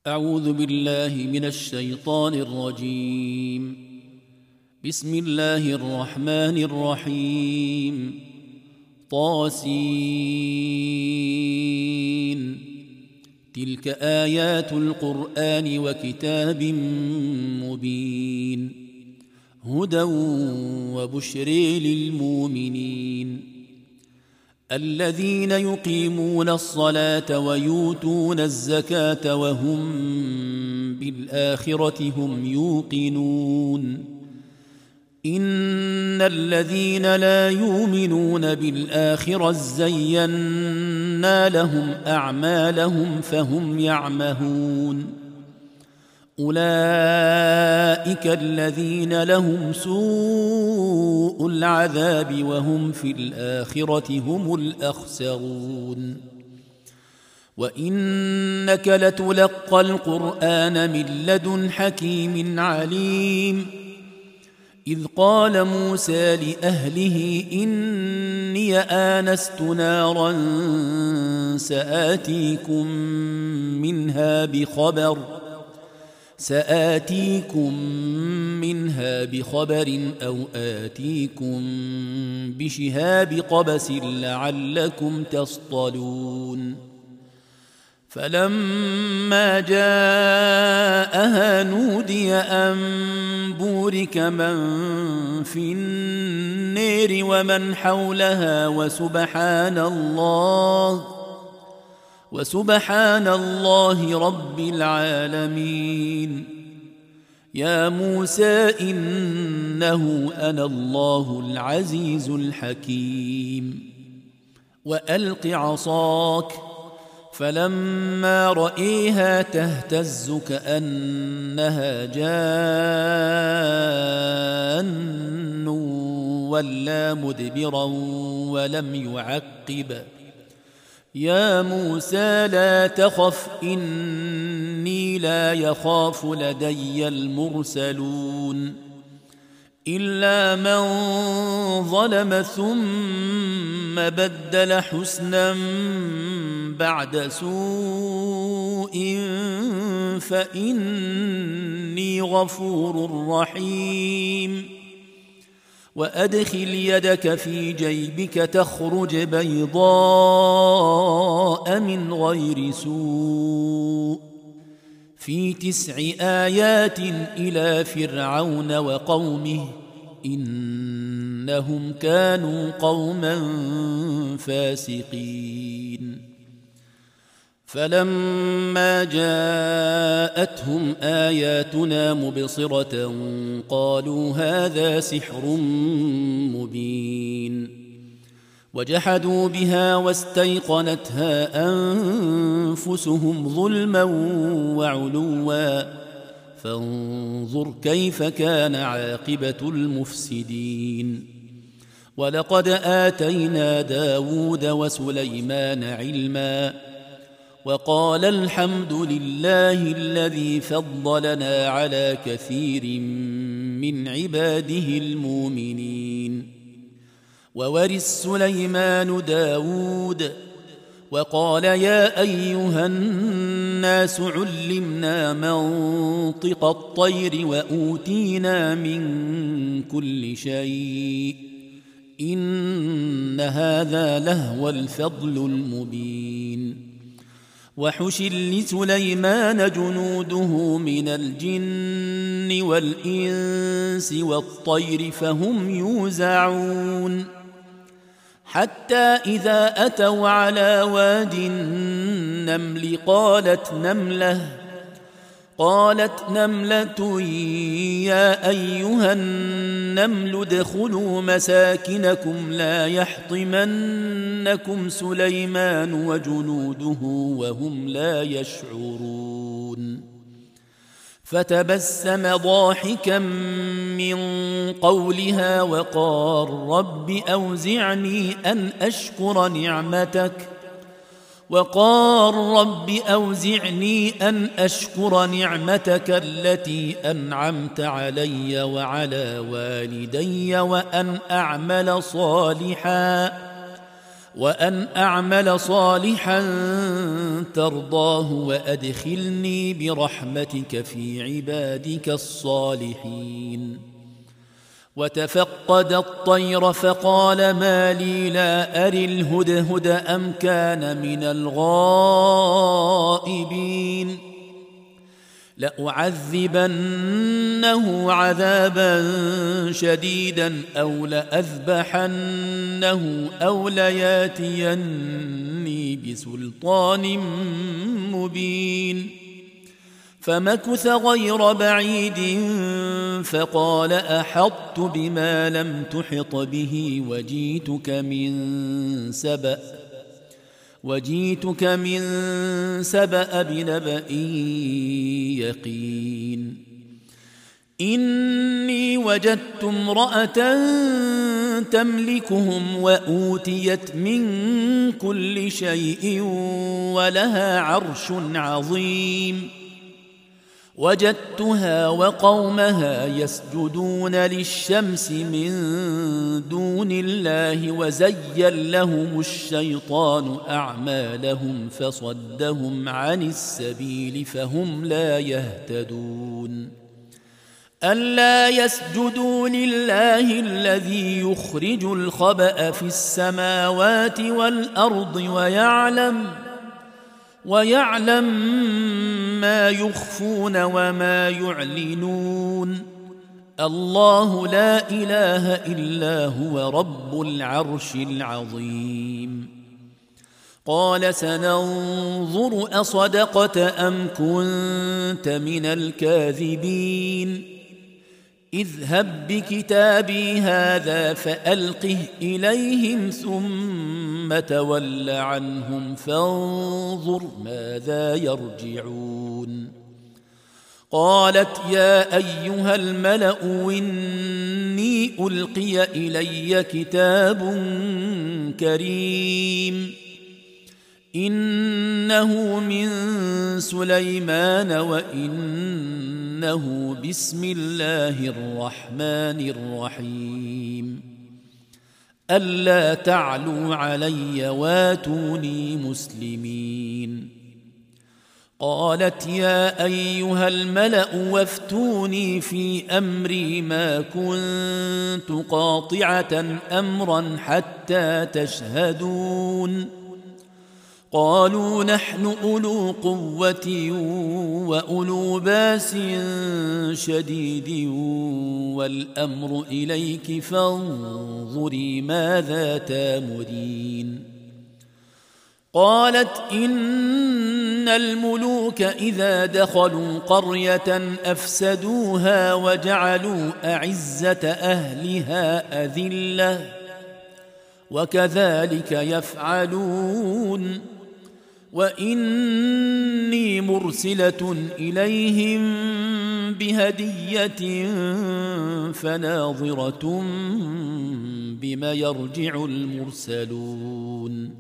أعوذ بالله من الشيطان الرجيم. بسم الله الرحمن الرحيم. طاسين. تلك آيات القرآن وكتاب مبين، هدى وبشر للمؤمنين الذين يقيمون الصلاة ويؤتون الزكاة وهم بالآخرة هم يوقنون. إن الذين لا يؤمنون بالآخرة زينا لهم أعمالهم فهم يعمهون. أولئك الذين لهم سوء العذاب وهم في الآخرة هم الأخسرون. وإنك لتلقى القرآن من لدن حكيم عليم. إذ قال موسى لأهله إني آنست نارا سآتيكم منها بخبر أو آتيكم بشهاب قبس لعلكم تصطلون. فلما جاءها نودي أن بورك من في النير ومن حولها وسبحان الله رب العالمين. يا موسى إنه أنا الله العزيز الحكيم. وألق عصاك، فلما رأيها تهتز كأنها جان ولا مدبرا ولم يعقب. يا موسى لا تخف إني لا يخاف لدي المرسلون. إلا من ظلم ثم بدل حسنا بعد سوء فإني غفور رحيم. وأدخل يدك في جيبك تخرج بيضاء من غير سوء في 9 آيات إلى فرعون وقومه إنهم كانوا قوما فاسقين. فلما جاءتهم آياتنا مبصرة قالوا هذا سحر مبين. وجحدوا بها واستيقنتها أنفسهم ظلما وعلوا فانظر كيف كان عاقبة المفسدين. ولقد آتينا داود وسليمان علما وقال الحمد لله الذي فضلنا على كثير من عباده المؤمنين. وورث سليمان داود وقال يا أيها الناس علمنا منطق الطير وأوتينا من كل شيء إن هذا لهو الفضل المبين. وحشر لسليمان جنوده من الجن والإنس والطير فهم يوزعون. حتى إذا أتوا على واد النمل قالت نملة يا أيها النمل ادخلوا مساكنكم لا يحطمنكم سليمان وجنوده وهم لا يشعرون. فتبسم ضاحكا من قولها وقال رب أوزعني أن أشكر نعمتك التي أنعمت علي وعلى والدي وأن أعمل صالحا ترضاه وأدخلني برحمتك في عبادك الصالحين. وتفقد الطير فقال ما لي لا أري الهدهد أم كان من الغائبين لأعذبنه عذابا شديدا أو لأذبحنه أو لياتيني بسلطان مبين. فمكث غير بعيد فقال أحطت بما لم تحط به وجيتك من سبأ بنبأ يقين. إني وجدت امرأة تملكهم وأوتيت من كل شيء ولها عرش عظيم. وجدتها وقومها يسجدون للشمس من دون الله وزين لهم الشيطان أعمالهم فصدهم عن السبيل فهم لا يهتدون. ألا يسجدوا لله الذي يخرج الخبأ في السماوات والأرض ويعلم ما يخفون وما يعلنون. الله لا إله إلا هو رب العرش العظيم. قال سننظر أصدقت أم كنت من الكاذبين. اذهب بكتابي هذا فألقه إليهم ثم تول عنهم فانظر ماذا يرجعون. قالت يا أيها الملأ إني ألقي إلي كتاب كريم إنه من سليمان وإنه بسم الله الرحمن الرحيم. ألا تعلوا علي واتوني مسلمين. قالت يا أيها الملأ وافتوني في أمري ما كنت قاطعة أمرا حتى تشهدون. قالوا نحن أولو قوة وأولو باس شديد والأمر إليك فانظري ماذا تامرين. قالت إن الملوك إذا دخلوا قرية أفسدوها وجعلوا أعزة أهلها أذلة وكذلك يفعلون. وإني مرسلة إليهم بهدية فناظرة بما يرجع المرسلون.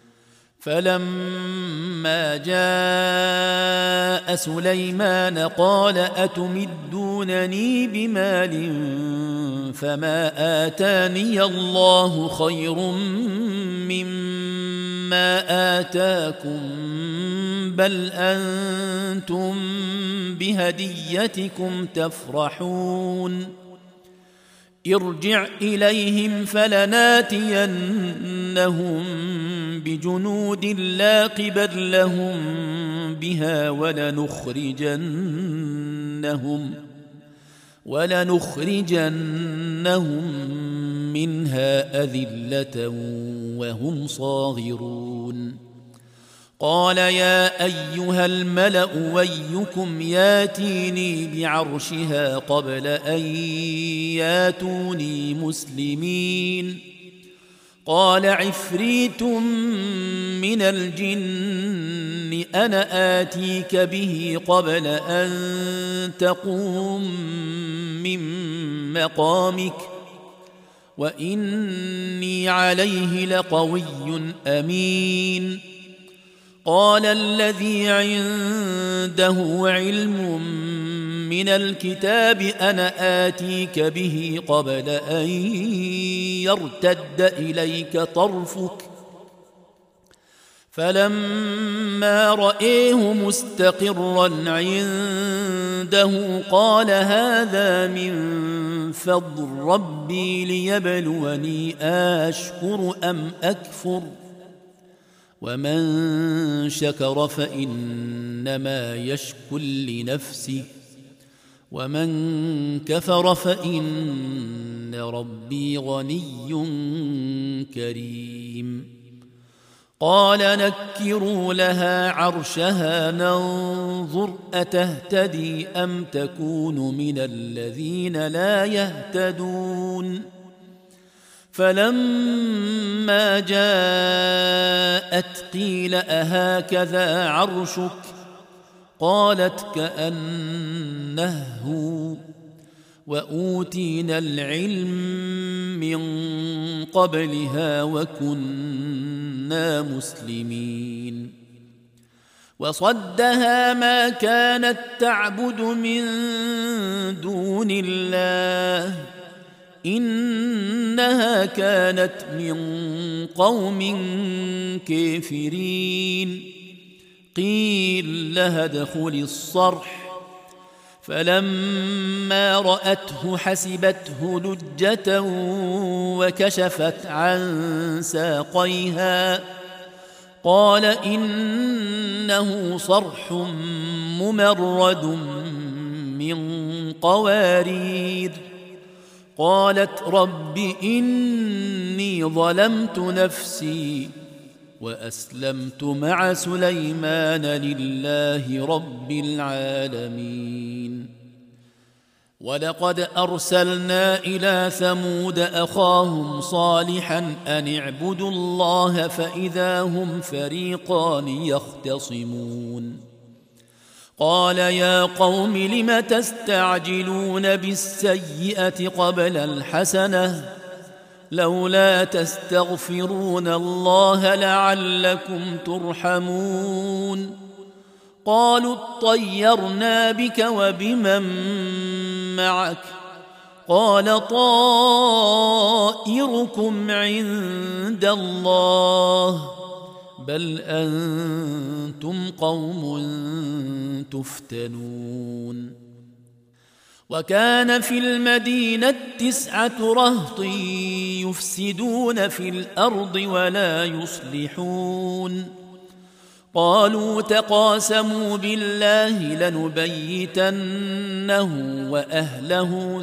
فلما جاء سليمان قال أتمدونني بمال فما آتاني الله خير مما آتاكم بل أنتم بهديتكم تفرحون. ارجع إليهم فلناتينهم بجنود لا قبل لهم بها ولنخرجنهم منها أذلة وهم صاغرون. قال يا أيها الملأ ويكم ياتيني بعرشها قبل أن ياتوني مسلمين. قال عفريت من الجن أنا آتيك به قبل أن تقوم من مقامك وإني عليه لقوي أمين. قال الذي عنده علم من الكتاب أنا آتيك به قبل أن يرتد إليك طرفك فلما رأيه مستقرا عنده قال هذا من فضل ربي ليبلوني أشكر أم أكفر ومن شكر فإنما يشكر لنفسه ومن كفر فإن ربي غني كريم قال نكروا لها عرشها ننظر أتهتدي أم تكون من الذين لا يهتدون فلما جاءت قيل أهكذا عرشك قالت كأنه هو وأوتينا العلم من قبلها وكنا مسلمين وصدها ما كانت تعبد من دون الله إنها كانت من قوم كافرين قيل لها ادخل الصرح فلما رأته حسبته لجة وكشفت عن ساقيها قال إنه صرح ممرد من قوارير قالت رب إني ظلمت نفسي وأسلمت مع سليمان لله رب العالمين ولقد أرسلنا إلى ثمود أخاهم صالحا أن اعبدوا الله فإذا هم فريقان يختصمون قال يا قوم لم تستعجلون بالسيئة قبل الحسنة لولا تستغفرون الله لعلكم ترحمون قالوا اطيرنا بك وبمن معك قال طائركم عند الله بل أنتم قوم تفتنون وكان في المدينة 9 رهط يفسدون في الأرض ولا يصلحون قالوا تقاسموا بالله لنبيتنه وأهله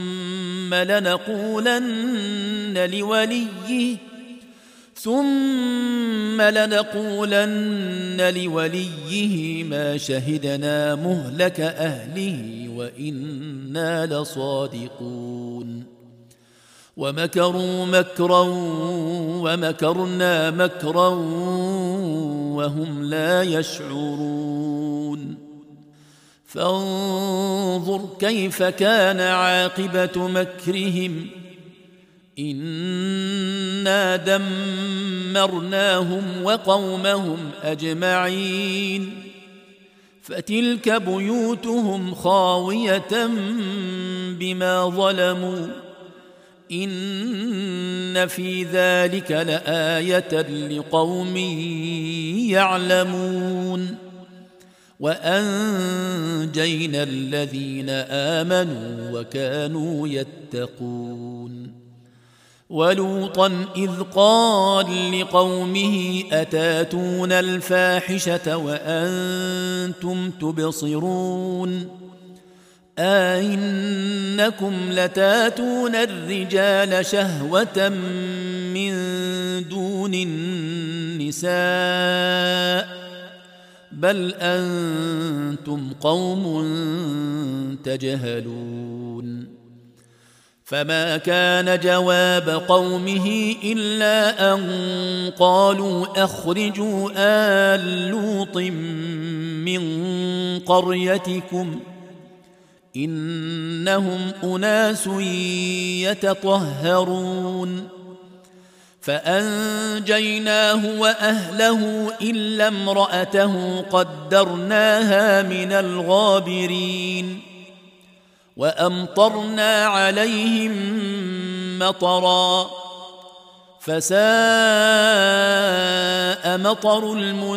ثم لنقولن لوليه ما شهدنا مهلك أهله وإنا لصادقون ومكروا مكرا ومكرنا مكرا وهم لا يشعرون فانظر كيف كان عاقبة مكرهم إنا دمرناهم وقومهم أجمعين فتلك بيوتهم خاوية بما ظلموا إن في ذلك لآية لقوم يعلمون وأنجينا الذين آمنوا وكانوا يتقون ولوطا إذ قال لقومه أتاتون الفاحشة وأنتم تبصرون أئنكم لتاتون الرجال شهوة من دون النساء بل أنتم قوم تجهلون فما كان جواب قومه إلا أن قالوا أخرجوا آل لوط من قريتكم إنهم أناس يتطهرون فأنجيناه وأهله إلا امرأته قدرناها من الغابرين وأمطرنا عليهم مطرا فساء مطر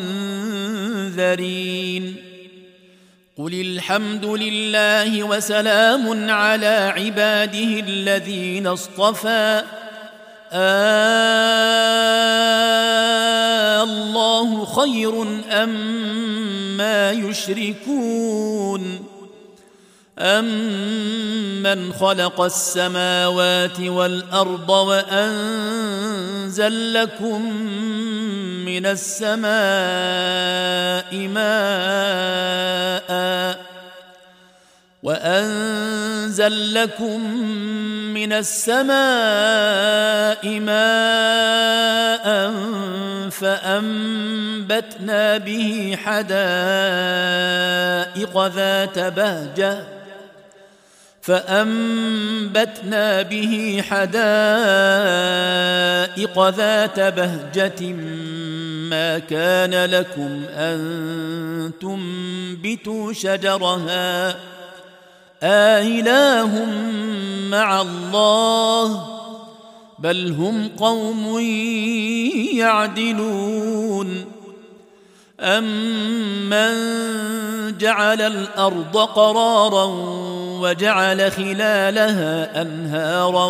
المنذرين قل الحمد لله وسلام على عباده الذين اصطفى الله خير أما يشركون أمن خلق السماوات والأرض وأنزل لكم من السماء ماء فأنبتنا به حدائق ذات بهجة ما كان لكم أن تنبتوا شجرها آله مع الله بل هم قوم يعدلون أمن جعل الأرض قرارا وجعل خلالها أنهارا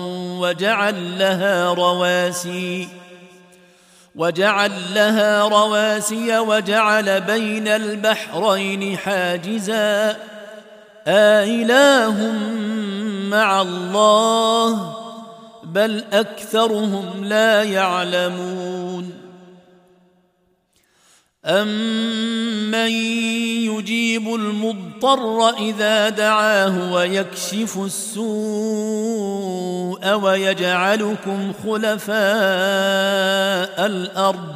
وجعل لها رواسي وجعل بين البحرين حاجزا آله مع الله بل أكثرهم لا يعلمون أمن يجيب المضطر إذا دعاه ويكشف السوء ويجعلكم خلفاء الأرض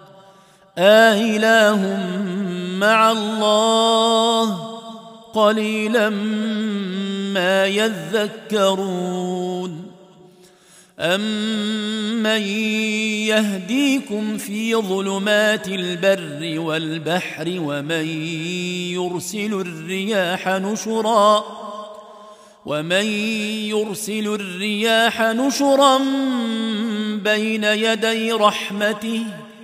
آله مع الله قليلا ما يذكرون أمن يهديكم في ظلمات البر والبحر ومن يرسل الرياح نشرا بين يدي رحمته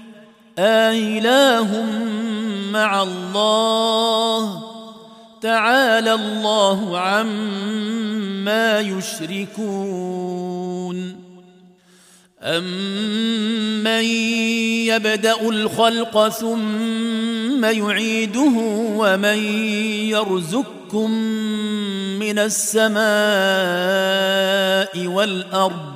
آله مع الله تعالى الله عما يشركون أمن يبدأ الخلق ثم يعيده ومن يرزقكم من السماء والأرض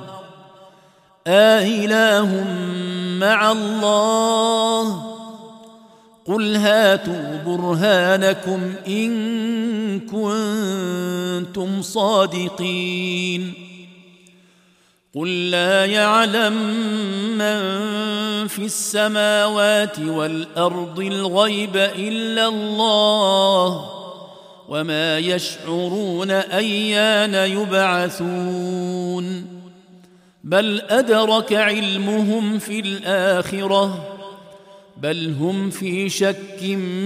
آله مع الله قل هاتوا برهانكم إن كنتم صادقين قل لا يعلم من في السماوات والأرض الغيب إلا الله وما يشعرون أيان يبعثون بل أدرك علمهم في الآخرة بل هم في شك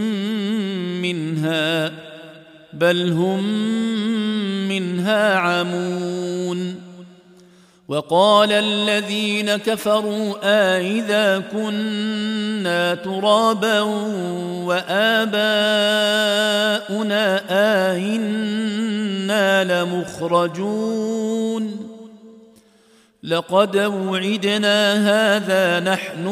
منها بل هم منها عمون وقال الذين كفروا أإذا كنا ترابا وآباؤنا أإنا لمخرجون لقد وعدنا هذا نحن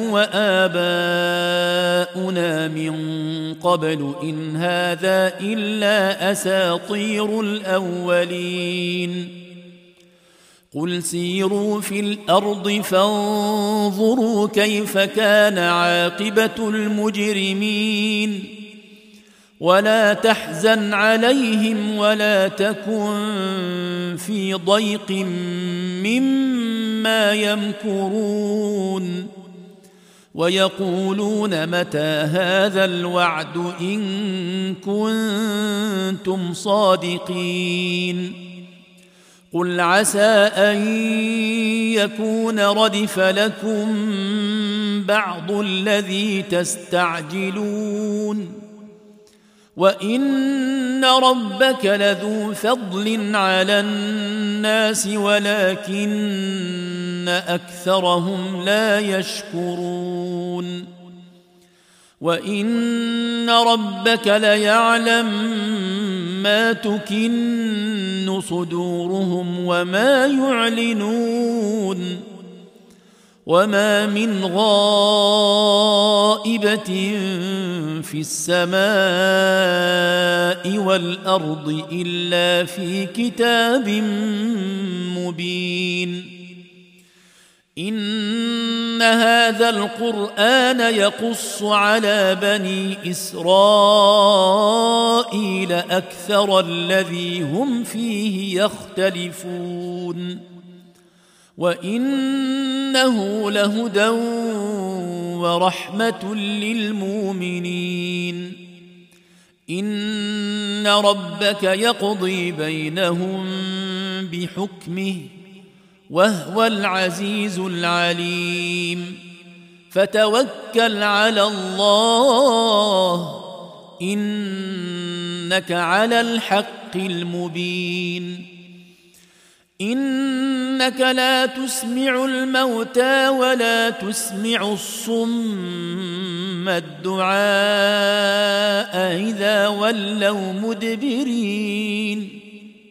وآباؤنا من قبل إن هذا إلا أساطير الأولين قل سيروا في الأرض فانظروا كيف كان عاقبة المجرمين ولا تحزن عليهم ولا تكن في ضيق مما يمكرون ويقولون متى هذا الوعد إن كنتم صادقين قل عسى أن يكون ردف لكم بعض الذي تستعجلون وإن ربك لذو فضل على الناس ولكن أكثرهم لا يشكرون وإن ربك ليعلم ما تكن صدورهم وما يعلنون وما من غائبة في السماء والأرض إلا في كتاب مبين إن هذا القرآن يقص على بني إسرائيل أكثر الذي هم فيه يختلفون وإنه لهدى ورحمة للمؤمنين إن ربك يقضي بينهم بحكمه وهو العزيز العليم فتوكل على الله إنك على الحق المبين إنك لا تسمع الموتى ولا تسمع الصم الدعاء إذا ولوا مدبرين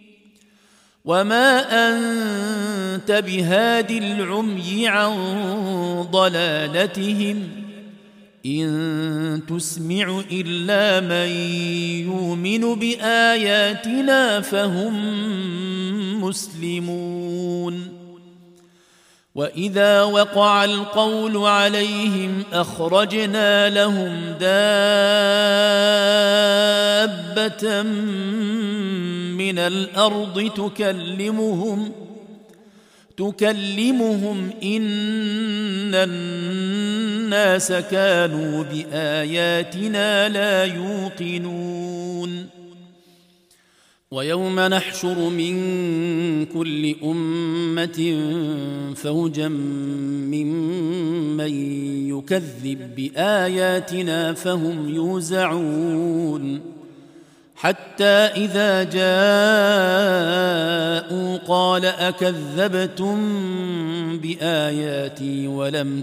وما أنت بهاد العمي عن ضلالتهم إن تسمع إلا من يؤمن بآياتنا فهم مسلمون وإذا وقع القول عليهم أخرجنا لهم دابة من الأرض تكلمهم إن الناس كانوا بآياتنا لا يوقنون ويوم نحشر من كل أمة فوجا ممن يكذب بآياتنا فهم يوزعون حتى إذا جاءوا قال أكذبتم بآياتي ولم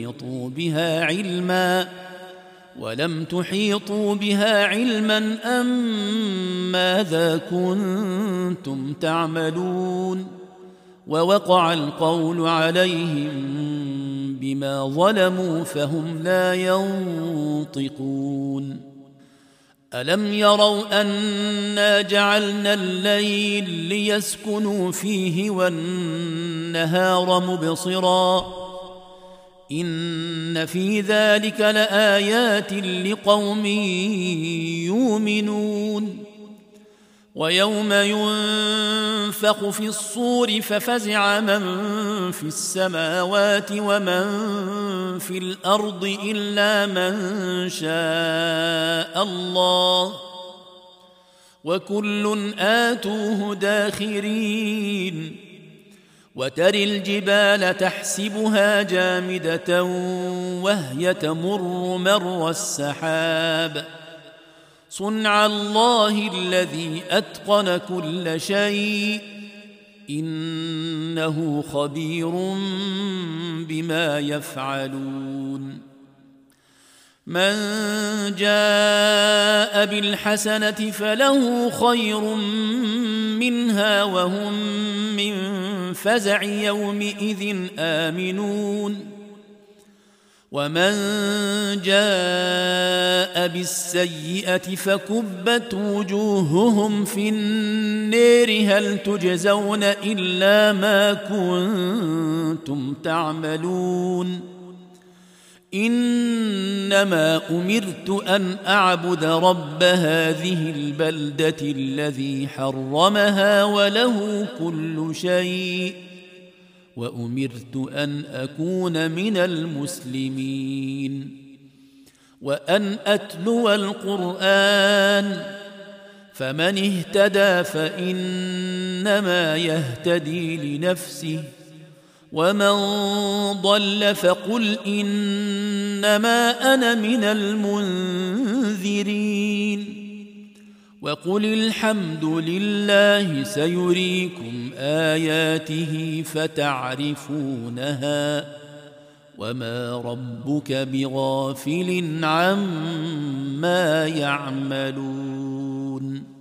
تحيطوا بها علما أم ماذا كنتم تعملون ووقع القول عليهم بما ظلموا فهم لا ينطقون ألم يروا أنا جعلنا الليل ليسكنوا فيه والنهار مبصرا إن في ذلك لآيات لقوم يؤمنون ويوم ينفخ في الصور ففزع من في السماوات ومن في الأرض إلا من شاء الله وكل آتوه داخرين وترى الجبال تحسبها جامدة وهي تمر مر السحاب صنع الله الذي أتقن كل شيء إنه خبير بما يفعلون من جاء بالحسنة فله خير منها وهم من فزع يومئذ آمنون ومن جاء بالسيئة فكبت وجوههم في النار هل تجزون إلا ما كنتم تعملون إنما أمرت أن أعبد رب هذه البلدة الذي حرمها وله كل شيء وأمرت أن أكون من المسلمين وأن أتلو القرآن فمن اهتدى فإنما يهتدي لنفسه ومن ضل فقل إنما أنا من المنذرين وقل الحمد لله سيريكم آياته فتعرفونها وما ربك بغافل عما يعملون.